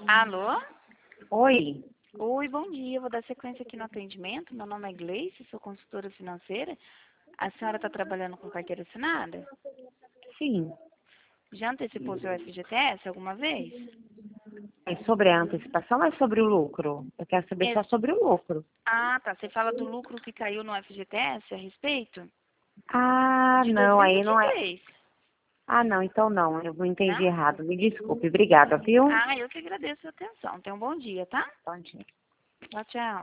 Alô? Oi, Oi, bom dia. Eu vou dar sequência aqui no atendimento. Meu nome é Gleice, sou consultora financeira. A senhora está trabalhando com carteira assinada? sim. Já antecipou seu FGTS alguma vez? É sobre a antecipação ou é sobre o lucro? Eu quero saber É- só sobre o lucro. Ah, tá. Você fala do lucro que caiu no FGTS a respeito? Ah, De não, aí não é. 2023, Ah, não, então não, eu não entendi não? errado. Me desculpe, obrigada, viu? Ah, eu que agradeço a atenção. Tenha um bom dia, tá? Bom dia. Tchau, tchau.